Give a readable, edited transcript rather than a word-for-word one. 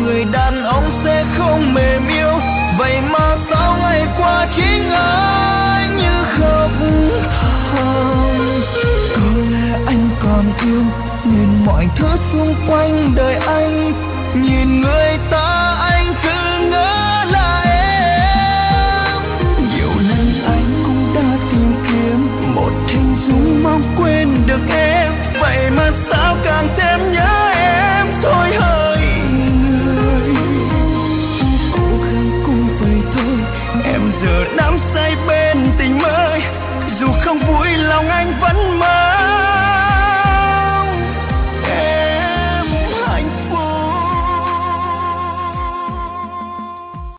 người đàn ông sẽ không mềm yếu. Vậy mà sao ngày qua khiến anh như khóc hồng. Có lẽ anh còn yêu nên mọi thứ xung quanh đời anh, nhìn người ta anh cứ